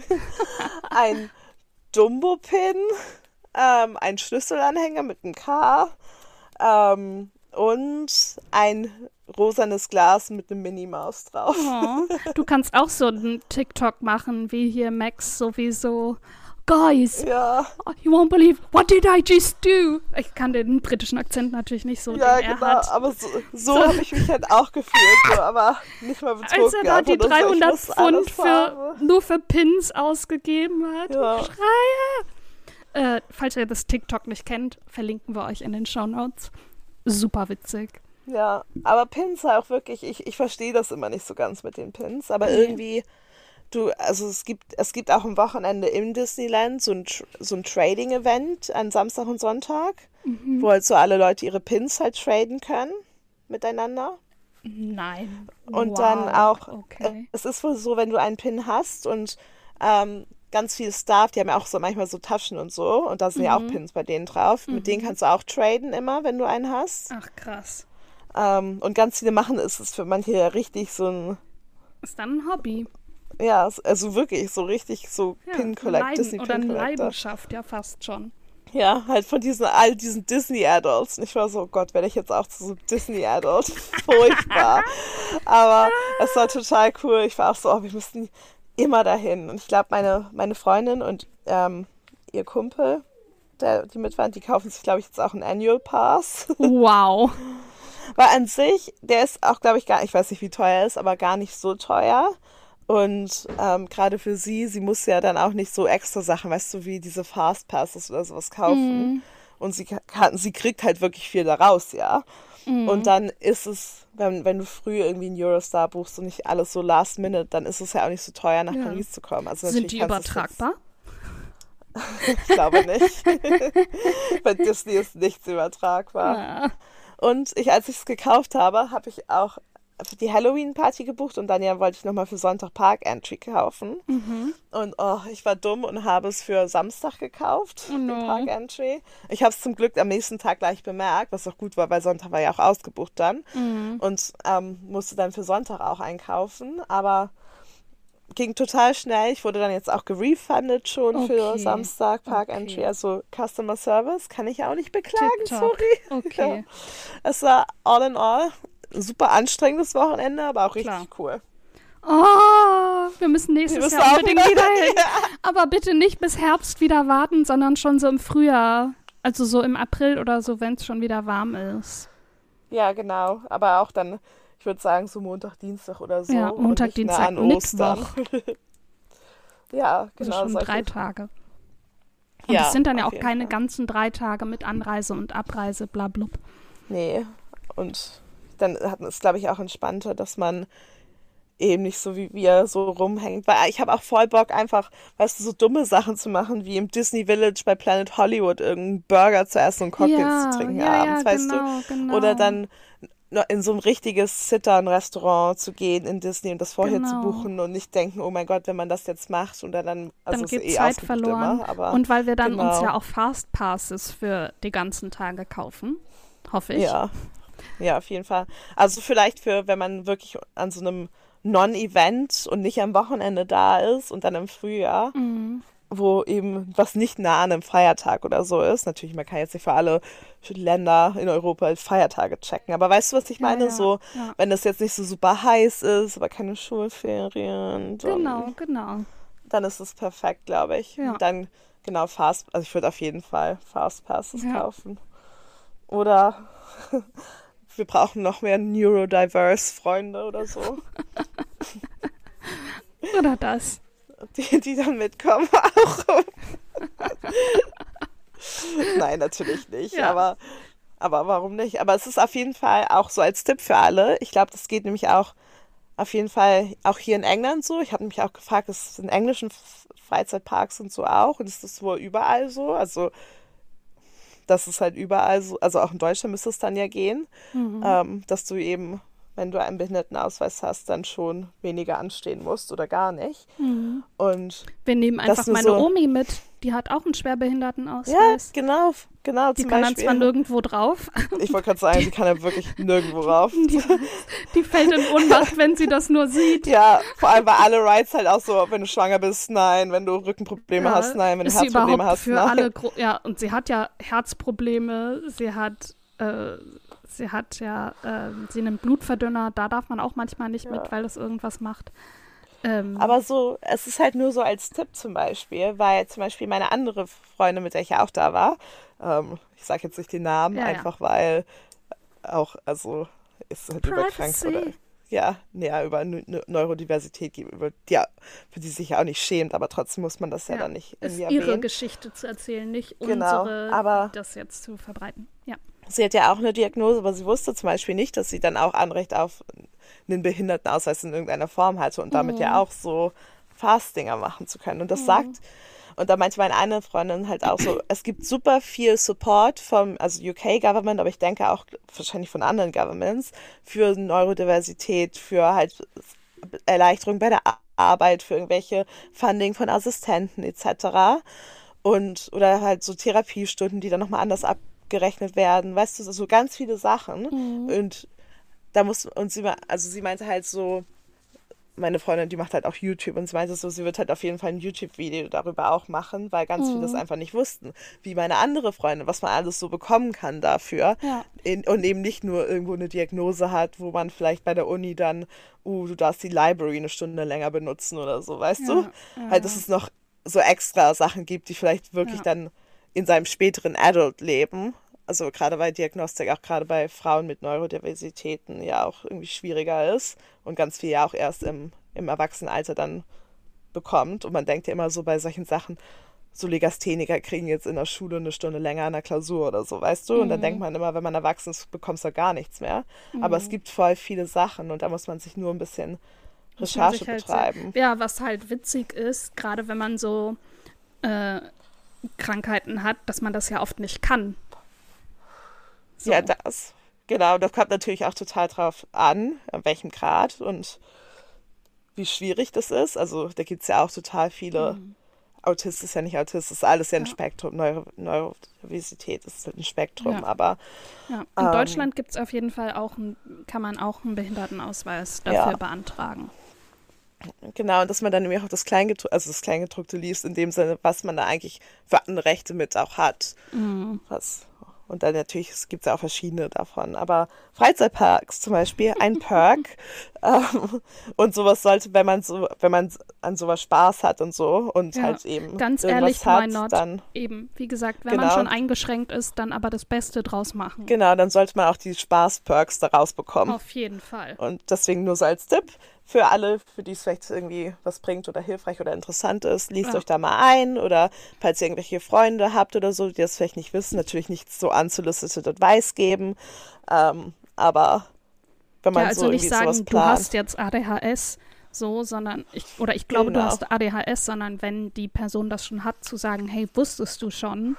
ein Dumbo-Pin, ähm, ein Schlüsselanhänger mit einem K ähm, und ein rosanes Glas mit einem Minimaus drauf. Oh, du kannst auch so einen TikTok machen, wie hier Max sowieso. Guys, Ja, you won't believe, what did I just do? Ich kann den britischen Akzent natürlich nicht so, ja, den er genau, hat. aber so, so, habe ich mich halt auch gefühlt, so, aber nicht mal betrunken. Als er da die einfach nur so, ich dreihundert muss Pfund alles für, haben. nur für Pins ausgegeben hat. Ja. Schreie! Äh, falls ihr das TikTok nicht kennt, verlinken wir euch in den Shownotes. Super witzig. Ja, aber Pins auch wirklich, ich, ich verstehe das immer nicht so ganz mit den Pins, aber Nee. irgendwie, du, also es gibt, es gibt auch am Wochenende im Disneyland so ein, Tr- so ein Trading-Event an Samstag und Sonntag, Mhm. wo halt so alle Leute ihre Pins halt traden können miteinander. Nein. Und wow. dann auch, Okay. es ist wohl so, wenn du einen Pin hast und ähm, ganz viel Staff, die haben ja auch so manchmal so Taschen und so und da sind ja auch Mhm. Pins bei denen drauf. Mit denen kannst du auch traden immer, wenn du einen hast. Ach, krass. Ähm, und ganz viele machen es, ist für manche ja richtig so ein, Ist dann ein Hobby. ja, also wirklich so richtig so Ja, Pin-Collect, Leiden- Disney oder eine Pin-Collector. Leidenschaft, ja fast schon. Ja, halt von diesen, all diesen Disney-Adults. Und ich war so, oh Gott, werde ich jetzt auch zu so Disney-Adult? Furchtbar. Aber es war total cool. Ich war auch so, oh, wir müssen immer dahin. Und ich glaube, meine, meine Freundin und ähm, ihr Kumpel, der, die mit waren, die kaufen sich, glaube ich, jetzt auch einen Annual Pass. Wow. Weil an sich, der ist auch, glaube ich, gar ich weiß nicht, wie teuer er ist, aber gar nicht so teuer. Und ähm, gerade für sie, sie muss ja dann auch nicht so extra Sachen, weißt du, wie diese Fastpasses oder sowas kaufen. Mhm. Und sie kann, sie kriegt halt wirklich viel daraus, ja. Mhm. Und dann ist es, wenn, wenn du früh irgendwie einen Eurostar buchst und nicht alles so last minute, dann ist es ja auch nicht so teuer, nach Ja. Paris zu kommen. Also Sind natürlich die kannst du's übertragbar? Jetzt, ich glaube nicht. Bei Disney ist nichts übertragbar. Ah. Und ich, als ich es gekauft habe, habe ich auch für die Halloween-Party gebucht und dann ja wollte ich nochmal für Sonntag Park Entry kaufen. Mhm. Und oh, ich war dumm und habe es für Samstag gekauft, Oh den no. Park Entry. Ich habe es zum Glück am nächsten Tag gleich bemerkt, was auch gut war, weil Sonntag war ja auch ausgebucht dann. Mhm. Und ähm, musste dann für Sonntag auch einkaufen. Aber ging total schnell. Ich wurde dann jetzt auch gerefundet schon für Okay. Samstag Park Okay. Entry. Also Customer Service kann ich auch nicht beklagen, Tipptopp. sorry. Okay. Es war all in all ein super anstrengendes Wochenende, aber auch richtig Klar. cool. Oh, wir müssen nächstes Wir müssen Jahr auch unbedingt wieder- wieder hin. Aber bitte nicht bis Herbst wieder warten, sondern schon so im Frühjahr. Also so im April oder so, wenn es schon wieder warm ist. Ja, genau. Aber auch dann, ich würde sagen, so Montag, Dienstag oder so. Ja, und Montag, nicht nah Dienstag, an Ostern. Mittwoch. Ja, Also genau. schon solche- drei Tage. Und Ja, es sind dann ja auf auch jeden keine Fall. ganzen drei Tage mit Anreise und Abreise, bla blub. Nee. Und dann hat es, glaube ich, auch entspannter, dass man eben nicht so wie wir so rumhängt. Weil ich habe auch voll Bock, einfach, weißt du, so dumme Sachen zu machen, wie im Disney Village bei Planet Hollywood irgendeinen Burger zu essen und Cocktails ja, zu trinken ja, abends, ja, weißt genau, du? genau. Oder dann noch in so ein richtiges Sit-Down-Restaurant zu gehen in Disney und das vorher Genau. zu buchen und nicht denken, oh mein Gott, wenn man das jetzt macht und dann, also Dann ist geht eh Zeit ausgebucht verloren. immer, aber Und weil wir dann uns genau. ja auch Fastpasses für die ganzen Tage kaufen, hoffe ich. ja, ja, auf jeden Fall. Also vielleicht für, wenn man wirklich an so einem Non-Event und nicht am Wochenende da ist und dann im Frühjahr, Mhm. wo eben was nicht nah an einem Feiertag oder so ist. Natürlich, man kann jetzt nicht für alle Länder in Europa Feiertage checken, aber weißt du, was ich Ja, meine? ja, So, ja. wenn das jetzt nicht so super heiß ist, aber keine Schulferien, dann, Genau, genau. dann ist es perfekt, glaube ich. Ja. Und dann, genau, Fast, also ich würde auf jeden Fall Fastpasses Ja. kaufen. Oder wir brauchen noch mehr Neurodiverse-Freunde oder so, Oder das. die, die dann mitkommen auch. Nein, natürlich nicht, Ja. aber, aber warum nicht? Aber es ist auf jeden Fall auch so als Tipp für alle. Ich glaube, das geht nämlich auch auf jeden Fall auch hier in England so. Ich habe mich auch gefragt, ist es in englischen F- Freizeitparks und so auch? Und ist das wohl überall so? Also, das ist halt überall so, also auch in Deutschland müsste es dann ja gehen, Mhm. ähm, dass du eben wenn du einen Behindertenausweis hast, dann schon weniger anstehen musst oder gar nicht. Mhm. Und wir nehmen einfach meine so, Omi mit. Die hat auch einen Schwerbehindertenausweis. Ja, genau, genau. Die zum kann Beispiel. dann zwar nirgendwo drauf. Ich wollte gerade sagen, die kann ja wirklich nirgendwo rauf. Die, die fällt in Ohnmacht, wenn sie das nur sieht. Ja, vor allem bei alle Rights halt auch so, wenn du schwanger bist, nein, wenn du Rückenprobleme Ja, hast, nein, wenn du ist sie Herzprobleme überhaupt hast, für nein. alle Gro- ja, und sie hat ja Herzprobleme, sie hat äh, sie hat ja äh, sie nimmt Blutverdünner, da darf man auch manchmal nicht Ja. mit, weil das irgendwas macht. Ähm, Aber so, es ist halt nur so als Tipp zum Beispiel, weil zum Beispiel meine andere Freundin, mit der ich ja auch da war, ähm, ich sage jetzt nicht den Namen, Ja, ja. einfach weil auch, also ist halt überkrankt Privacy. oder ja, nee, ja, über Neu- Neu- Neurodiversität, die- über, ja, für die sich ja auch nicht schämt, aber trotzdem muss man das ja, Ja, dann nicht ist irgendwie ihre erwähnen. Geschichte zu erzählen, nicht Genau, unsere, aber- das jetzt zu verbreiten. Ja. Sie hat ja auch eine Diagnose, aber sie wusste zum Beispiel nicht, dass sie dann auch Anrecht auf einen Behindertenausweis in irgendeiner Form hatte und damit Mhm. ja auch so Fast-Dinger machen zu können. Und das sagt, und da meinte meine eine Freundin halt auch so, es gibt super viel Support vom, also U K-Government, aber ich denke auch wahrscheinlich von anderen Governments, für Neurodiversität, für halt Erleichterung bei der Ar- Arbeit, für irgendwelche Funding von Assistenten et cetera. Und, oder halt so Therapiestunden, die dann nochmal anders abgerechnet werden, weißt du, so so ganz viele Sachen. Und da muss, und sie, ma- also sie meinte halt so, meine Freundin, die macht halt auch YouTube und sie meinte so, sie wird halt auf jeden Fall ein YouTube-Video darüber auch machen, weil ganz viele das einfach nicht wussten. Wie meine andere Freundin, was man alles so bekommen kann dafür. Ja. In, und eben nicht nur irgendwo eine Diagnose hat, wo man vielleicht bei der Uni dann, uh, du darfst die Library eine Stunde länger benutzen oder so, weißt Ja, du? ja, Halt, dass es noch so extra Sachen gibt, die vielleicht wirklich Ja. dann in seinem späteren Adult-Leben, also gerade bei Diagnostik, auch gerade bei Frauen mit Neurodiversitäten ja auch irgendwie schwieriger ist und ganz viel ja auch erst im, im Erwachsenenalter dann bekommt. Und man denkt ja immer so bei solchen Sachen, so Legastheniker kriegen jetzt in der Schule eine Stunde länger an der Klausur oder so, weißt du? Und dann denkt man immer, wenn man erwachsen ist, bekommst du gar nichts mehr. Aber es gibt voll viele Sachen und da muss man sich nur ein bisschen Muss man Recherche sich halt betreiben. sehr- Ja, was halt witzig ist, gerade wenn man so äh, Krankheiten hat, dass man das ja oft nicht kann. So. Ja, das. Genau, das kommt natürlich auch total drauf an, an welchem Grad und wie schwierig das ist. Also da gibt es ja auch total viele. Autist ist ja nicht Autist, ist alles ja ein Ja. Spektrum. Neuro Neurodiversität ist ein Spektrum, Ja. aber Ja. In Ähm, Deutschland gibt es auf jeden Fall auch, ein, kann man auch einen Behindertenausweis dafür Ja. beantragen. genau, und dass man dann nämlich auch das Kleingedruckte, also das Kleingedruckte liest, in dem Sinne, was man da eigentlich für Rechte mit auch hat. Mhm. Was, und dann natürlich, es gibt ja auch verschiedene davon. Aber Freizeitparks zum Beispiel, ein Perk. ähm, und sowas sollte, wenn man so, wenn man an sowas Spaß hat und so und Ja, halt eben Ganz irgendwas ehrlich, hat, why not? dann Eben, wie gesagt, wenn man Genau. schon eingeschränkt ist, dann aber das Beste draus machen. genau, dann sollte man auch die Spaß-Perks da rausbekommen. Auf jeden Fall. Und deswegen nur so als Tipp für alle, für die es vielleicht irgendwie was bringt oder hilfreich oder interessant ist, liest Ja. euch da mal ein oder falls ihr irgendwelche Freunde habt oder so, die das vielleicht nicht wissen, natürlich nicht so unsolicited Advice geben, ähm, aber wenn man Ja, also so nicht irgendwie sowas sagen, du plant. hast jetzt A D H S, so, sondern ich, oder ich glaube, du Genau. hast A D H S, sondern wenn die Person das schon hat, zu sagen, hey, wusstest du schon?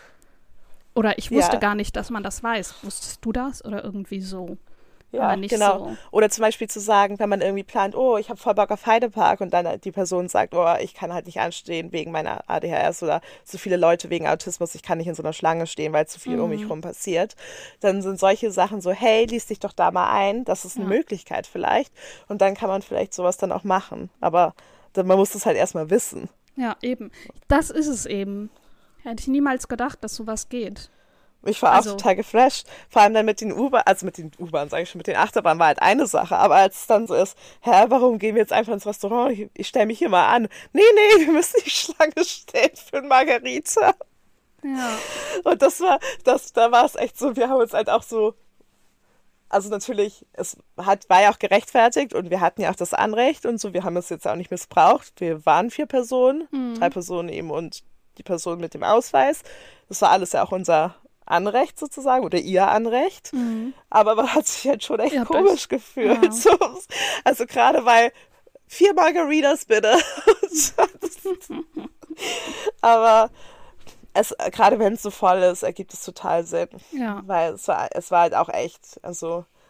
Oder ich wusste Ja. gar nicht, dass man das weiß. Wusstest du das? Oder irgendwie so. Ja, aber nicht genau. so. Oder zum Beispiel zu sagen, wenn man irgendwie plant, oh, ich habe voll Bock auf Heidepark und dann die Person sagt, oh, ich kann halt nicht anstehen wegen meiner A D H S oder so viele Leute wegen Autismus, ich kann nicht in so einer Schlange stehen, weil zu viel um Mhm. mich rum passiert. Dann sind solche Sachen so, hey, lies dich doch da mal ein, das ist eine Ja. Möglichkeit vielleicht. Und dann kann man vielleicht sowas dann auch machen. Aber dann, man muss das halt erstmal wissen. Ja, eben. Das ist es eben. Hätte ich niemals gedacht, dass sowas geht. Ich war Also- auch total geflasht. Vor allem dann mit den U-Bahn, also mit den U-Bahn, sage ich schon, mit den Achterbahnen war halt eine Sache. Aber als es dann so ist, hä, warum gehen wir jetzt einfach ins Restaurant? Ich, ich stelle mich hier mal an. Nee, nee, wir müssen nicht Schlange stehen für ein Margarita. Ja. Und das war, das, da war es echt so, wir haben uns halt auch so, also natürlich, es hat, war ja auch gerechtfertigt und wir hatten ja auch das Anrecht und so, wir haben es jetzt auch nicht missbraucht. Wir waren vier Personen, drei Personen eben und die Person mit dem Ausweis. Das war alles ja auch unser Anrecht sozusagen oder ihr Anrecht. Aber man hat sich halt schon echt Ihr habt komisch euch- gefühlt. ja. So, also gerade weil vier Margaritas bitte. Aber es, gerade wenn es so voll ist, ergibt es total Sinn. Ja. Weil es war, es war halt auch echt, also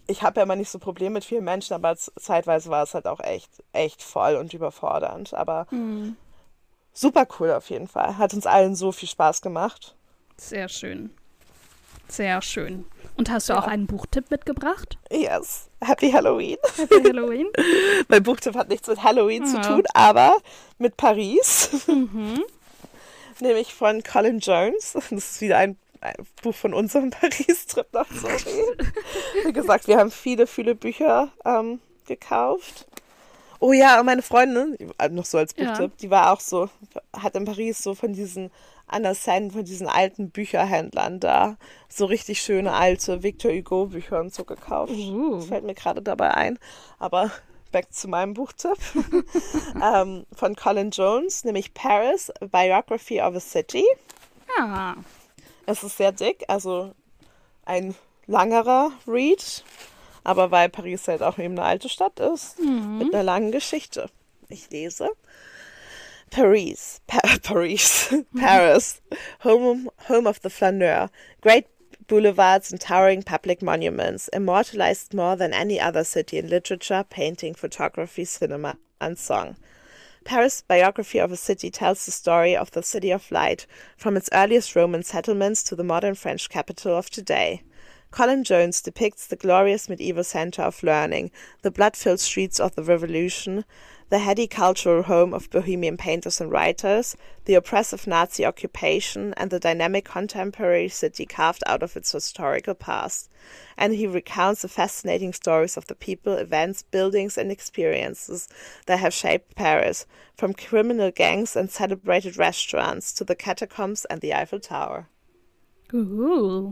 ich habe ja immer nicht so Probleme mit vielen Menschen, aber z- zeitweise war es halt auch echt, echt voll und überfordernd. Aber Hm, super cool auf jeden Fall. Hat uns allen so viel Spaß gemacht. sehr schön. Sehr schön. Und hast du auch Ja. einen Buchtipp mitgebracht? Yes. Happy Halloween. Happy Halloween. Mein Buchtipp hat nichts mit Halloween zu Ja. tun, aber mit Paris. Mhm. Nämlich von Colin Jones. Das ist wieder ein, ein Buch von unserem Paris-Trip nach Sorry. Wie gesagt, wir haben viele, viele Bücher ähm, gekauft. Oh ja, und meine Freundin, äh, noch so als Ja. Buchtipp, die war auch so, hat in Paris so von diesen Andersen, von diesen alten Bücherhändlern da so richtig schöne alte Victor Hugo Bücher und so gekauft. Uh. Das fällt mir gerade dabei ein. Aber back zu meinem Buchtipp. ähm, von Colin Jones, nämlich Paris, A Biography of a City. Ja. Es ist sehr dick, also ein langerer Read, aber weil Paris halt auch eben eine alte Stadt ist, mit einer langen Geschichte. Ich lese. Paris, pa Paris, Paris, home, home of the flaneur, great boulevards and towering public monuments, immortalized more than any other city in literature, painting, photography, cinema, and song. Paris' Biography of a City tells the story of the City of Light, from its earliest Roman settlements to the modern French capital of today. Colin Jones depicts the glorious medieval center of learning, the blood-filled streets of the Revolution, the heady cultural home of Bohemian painters and writers, the oppressive Nazi occupation, and the dynamic contemporary city carved out of its historical past. And he recounts the fascinating stories of the people, events, buildings, and experiences that have shaped Paris, from criminal gangs and celebrated restaurants to the catacombs and the Eiffel Tower. Uh.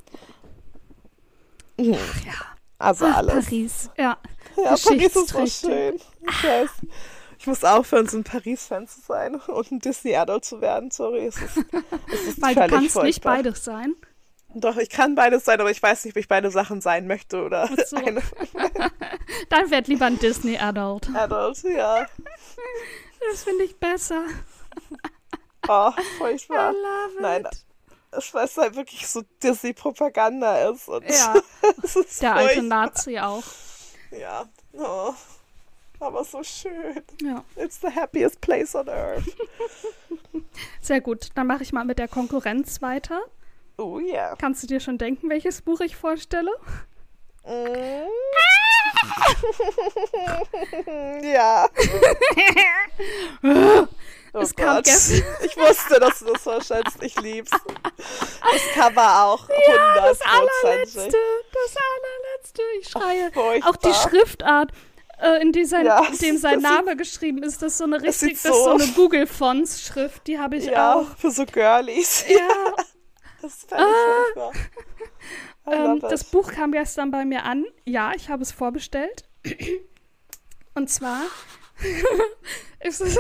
Mhm. Ach ja. Also Ach, alles. Paris. Ja. Ja, Paris ist so Geschichtsträchtig. schön. Ich weiß. Ich muss aufhören, so ein Paris-Fan zu sein und ein Disney-Adult zu werden. Sorry, es ist, es ist Weil du völlig kannst nicht furchtbar. beides sein. Doch, ich kann beides sein, aber ich weiß nicht, ob ich beide Sachen sein möchte oder Ach so. eine Dann werd lieber ein Disney-Adult. Adult, ja. Das finde ich besser. Oh, I furchtbar. love it. Nein, ich weiß halt wirklich so Disney-Propaganda ist. Und Ja, es ist der alte furchtbar. Nazi auch. Ja, oh, aber so schön. Ja, It's the happiest place on earth. sehr gut. Dann mache ich mal mit der Konkurrenz weiter. Oh yeah. Kannst du dir schon denken, welches Buch ich vorstelle? Mm. Ja. Oh Es kam Gott. gestern- Ich wusste, dass du das vorstellst. Ich lieb's. Das Cover auch. Ja, das hundertprozentig. allerletzte. Das allerletzte. Ich schreie. Furchtbar. Auch die Schriftart, äh, in, die sein, Ja, in dem sein das Name geschrieben ist, das ist so eine das richtig, sieht das ist so so- eine Google-Fonts-Schrift, die habe ich Ja, auch. für so Girlies. Ja, Das ist völlig furchtbar. I ähm, love das it. Buch kam gestern bei mir an. Ja, ich habe es vorbestellt. Und zwar ist es.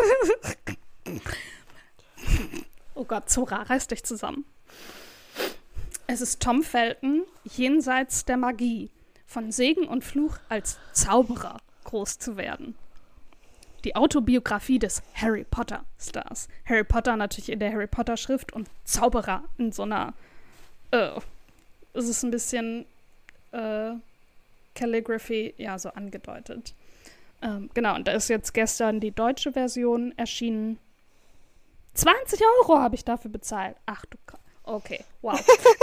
Oh Gott, Zora, reiß dich zusammen. Es ist Tom Felton, Jenseits der Magie. Von Segen und Fluch als Zauberer groß zu werden. Die Autobiografie des Harry Potter Stars. Harry Potter natürlich in der Harry Potter Schrift und Zauberer in so einer, äh, es ist ein bisschen äh, Calligraphy, ja, so angedeutet. Ähm, genau, und da ist jetzt gestern die deutsche Version erschienen. zwanzig Euro habe ich dafür bezahlt. Ach du Gott. Okay, wow.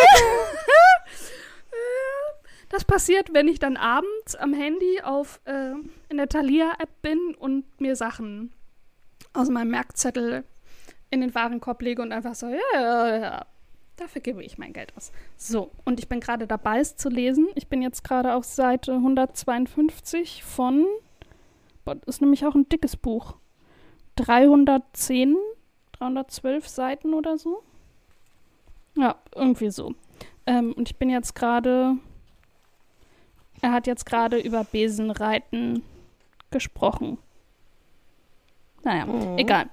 Das passiert, wenn ich dann abends am Handy auf äh, in der Thalia-App bin und mir Sachen aus meinem Merkzettel in den Warenkorb lege und einfach so, ja, ja, ja, dafür gebe ich mein Geld aus. So, und ich bin gerade dabei, es zu lesen. Ich bin jetzt gerade auf Seite hundertzweiundfünfzig von, boah, das ist nämlich auch ein dickes Buch, dreihundertzehn, dreihundertzwölf Seiten oder so. Ja, irgendwie so. Ähm, und ich bin jetzt gerade, er hat jetzt gerade über Besenreiten gesprochen. Naja, Mhm. egal.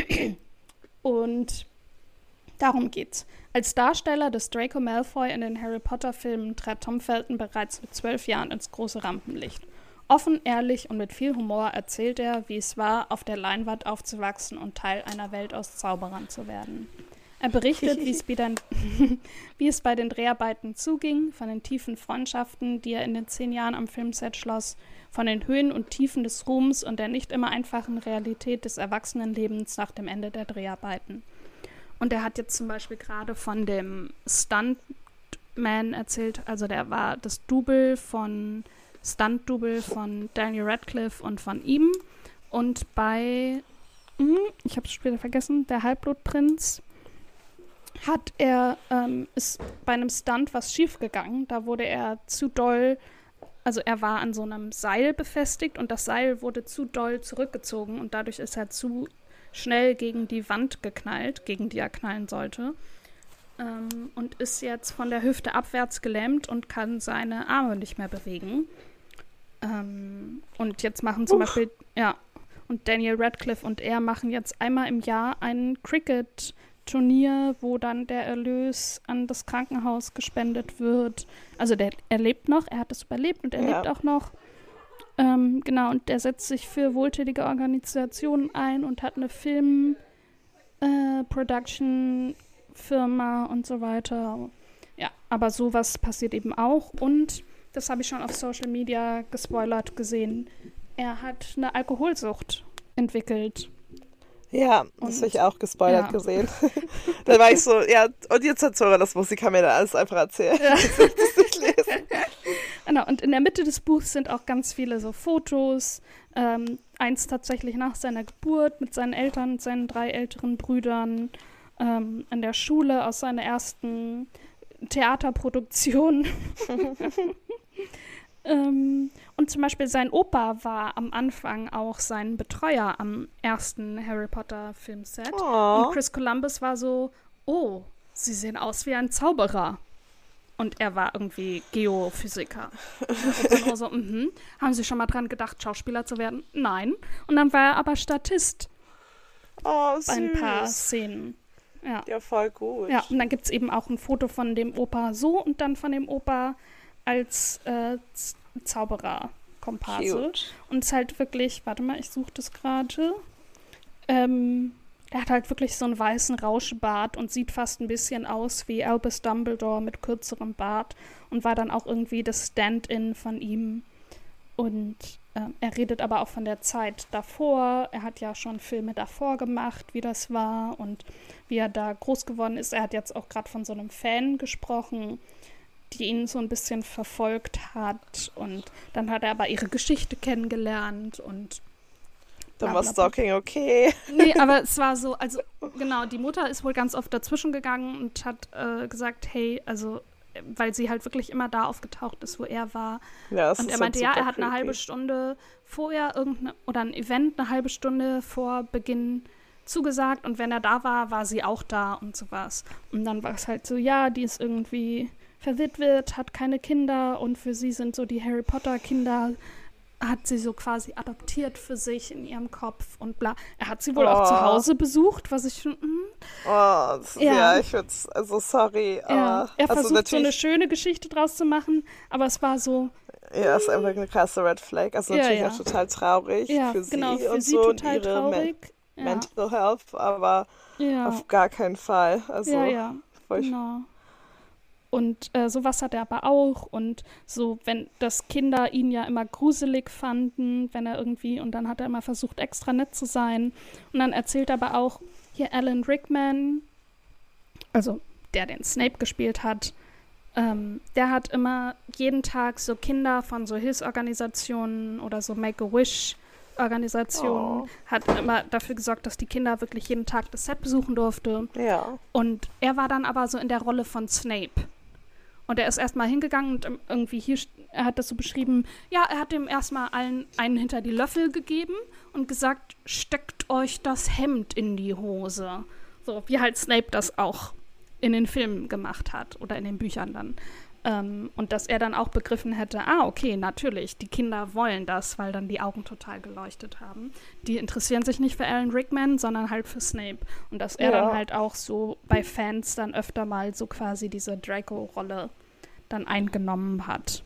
Und darum geht's. Als Darsteller des Draco Malfoy in den Harry Potter-Filmen trat Tom Felton bereits mit zwölf Jahren ins große Rampenlicht. Offen, ehrlich und mit viel Humor erzählt er, wie es war, auf der Leinwand aufzuwachsen und Teil einer Welt aus Zauberern zu werden. Er berichtet, wie es, bei den, wie es bei den Dreharbeiten zuging, von den tiefen Freundschaften, die er in den zehn Jahren am Filmset schloss, von den Höhen und Tiefen des Ruhms und der nicht immer einfachen Realität des Erwachsenenlebens nach dem Ende der Dreharbeiten. Und er hat jetzt zum Beispiel gerade von dem Stuntman erzählt, also der war das Double von, Stunt-Double von Daniel Radcliffe und von ihm. Und bei, ich habe es später vergessen, der Halbblutprinz, hat er, ähm, ist bei einem Stunt was schiefgegangen. Da wurde er zu doll, also er war an so einem Seil befestigt und das Seil wurde zu doll zurückgezogen und dadurch ist er zu schnell gegen die Wand geknallt, gegen die er knallen sollte. Ähm, und ist jetzt von der Hüfte abwärts gelähmt und kann seine Arme nicht mehr bewegen. Ähm, und jetzt machen zum Uff. Beispiel, ja, und Daniel Radcliffe und er machen jetzt einmal im Jahr ein Cricket-Turnier, wo dann der Erlös an das Krankenhaus gespendet wird. Also der, er lebt noch, er hat es überlebt und er ja. lebt auch noch. Ähm, genau, und der setzt sich für wohltätige Organisationen ein und hat eine Film-Production-Firma äh, und so weiter. Ja, aber sowas passiert eben auch. Und, das habe ich schon auf Social Media gespoilert gesehen, er hat eine Alkoholsucht entwickelt. Ja, das habe ich auch gespoilert ja. gesehen. Dann war ich so, ja, und jetzt hat Zora das Musik, kann mir da alles einfach erzählen. Ja. Ich will das nicht lesen. Genau, und in der Mitte des Buchs sind auch ganz viele so Fotos. Ähm, eins tatsächlich nach seiner Geburt mit seinen Eltern und seinen drei älteren Brüdern. Ähm, in der Schule aus seiner ersten Theaterproduktion. ähm, und zum Beispiel sein Opa war am Anfang auch sein Betreuer am ersten Harry Potter Filmset. Aww. Und Chris Columbus war so, oh, sie sehen aus wie ein Zauberer. Und er war irgendwie Geophysiker. Und dann auch so, mhm. Haben Sie schon mal dran gedacht, Schauspieler zu werden? Nein. Und dann war er aber Statist. Oh, süß. Bei ein paar Szenen. Ja, ja voll gut. Ja, und dann gibt es eben auch ein Foto von dem Opa so und dann von dem Opa als äh, Z- Zauberer-Komparse. Und es ist halt wirklich, warte mal, ich suche das gerade. Ähm, er hat halt wirklich so einen weißen Rauschbart und sieht fast ein bisschen aus wie Albus Dumbledore mit kürzerem Bart und war dann auch irgendwie das Stand-in von ihm. Und äh, er redet aber auch von der Zeit davor. Er hat ja schon Filme davor gemacht, wie das war und wie er da groß geworden ist. Er hat jetzt auch gerade von so einem Fan gesprochen, die ihn so ein bisschen verfolgt hat. Und dann hat er aber ihre Geschichte kennengelernt und dann war Stalking okay. Nee, aber es war so, also genau, die Mutter ist wohl ganz oft dazwischen gegangen und hat äh, gesagt, hey, also, weil sie halt wirklich immer da aufgetaucht ist, wo er war. Ja, das und ist er meinte, halt ja, er hat creepy. eine halbe Stunde vorher irgendeine, oder ein Event eine halbe Stunde vor Beginn zugesagt und wenn er da war, war sie auch da und sowas. Und dann war es halt so, ja, die ist irgendwie verwitwet, hat keine Kinder und für sie sind so die Harry Potter Kinder, hat sie so quasi adoptiert für sich in ihrem Kopf und bla. Er hat sie wohl oh. auch zu Hause besucht, was ich schon, mm. Oh, das, ja. ja, ich würde es, also sorry. Ja. Aber, er also versucht so eine schöne Geschichte draus zu machen, aber es war so. Ja, ist einfach eine krasse Red Flag. Also ja, natürlich ja. auch total traurig ja, für sie genau, für und sie so total und ihre traurig. Men- ja. Mental Health, aber ja. auf gar keinen Fall. Also, ja, ja, genau. Und äh, sowas hat er aber auch. Und so, wenn das Kinder ihn ja immer gruselig fanden, wenn er irgendwie, und dann hat er immer versucht, extra nett zu sein. Und dann erzählt er aber auch, hier Alan Rickman, also der den Snape gespielt hat, ähm, der hat immer jeden Tag so Kinder von so Hilfsorganisationen oder so Make-A-Wish-Organisationen, oh. hat immer dafür gesorgt, dass die Kinder wirklich jeden Tag das Set besuchen durfte. Ja. Und er war dann aber so in der Rolle von Snape. Und er ist erstmal hingegangen und irgendwie hier, er hat das so beschrieben, ja, er hat dem erstmal allen einen hinter die Löffel gegeben und gesagt, steckt euch das Hemd in die Hose. So, wie halt Snape das auch in den Filmen gemacht hat oder in den Büchern dann. Ähm, und dass er dann auch begriffen hätte, ah, okay, natürlich, die Kinder wollen das, weil dann die Augen total geleuchtet haben. Die interessieren sich nicht für Alan Rickman, sondern halt für Snape. Und dass er ja. dann halt auch so bei Fans dann öfter mal so quasi diese Draco-Rolle dann eingenommen hat.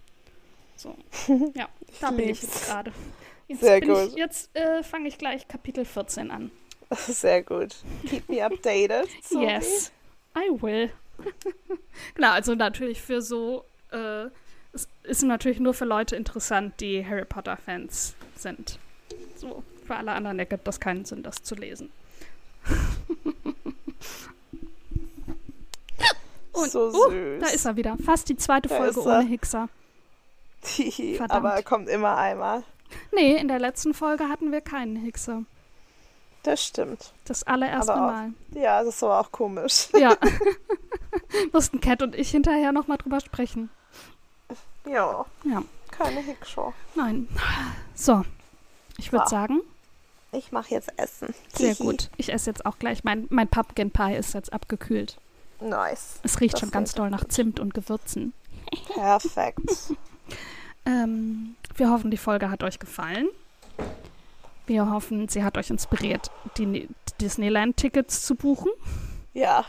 So, ja, da bin ich jetzt gerade. Jetzt Sehr bin gut. Ich, jetzt äh, fange ich gleich Kapitel vierzehn an. Sehr gut. Keep me updated. Sophie. Yes, I will. Genau, also natürlich für so, äh, es ist natürlich nur für Leute interessant, die Harry Potter-Fans sind. So, für alle anderen ergibt das keinen Sinn, das zu lesen. Und, so uh, süß. da ist er wieder. Fast die zweite Da Folge ist er. ohne Hickser. Verdammt. Aber er kommt immer einmal. Nee, in der letzten Folge hatten wir keinen Hickser. Das stimmt. Das allererste Aber auch- Mal. Ja, das war auch komisch. Ja. Mussten Cat und ich hinterher nochmal drüber sprechen. Ja, Ja, keine Hickshow. nein. So, ich würde Wow. sagen, Ich mache jetzt Essen. sehr Hihi. gut. Ich esse jetzt auch gleich. Mein, mein Pumpkin Pie ist jetzt abgekühlt. Nice. Es riecht Das schon ganz klingt doll nach Zimt und Gewürzen. Perfekt. Ähm, wir hoffen, die Folge hat euch gefallen. Wir hoffen, sie hat euch inspiriert, die Ne- Disneyland-Tickets zu buchen. Ja,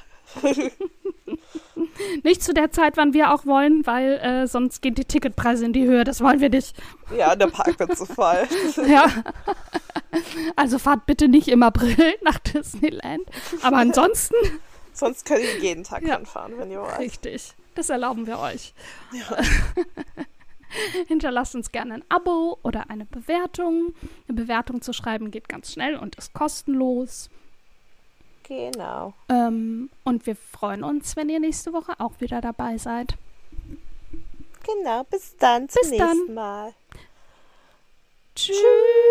Nicht zu der Zeit, wann wir auch wollen, weil äh, sonst gehen die Ticketpreise in die Höhe. Das wollen wir nicht. ja, der Park wird zu voll. Ja. Also fahrt bitte nicht im April nach Disneyland. Aber ansonsten, Sonst könnt ihr jeden Tag Ja. hinfahren, wenn ihr wollt. richtig. Das erlauben wir euch. Ja. Hinterlasst uns gerne ein Abo oder eine Bewertung. Eine Bewertung zu schreiben geht ganz schnell und ist kostenlos. Genau. Ähm, und wir freuen uns, wenn ihr nächste Woche auch wieder dabei seid. Genau, bis dann zum Bis dann. nächsten Mal. Tschüss.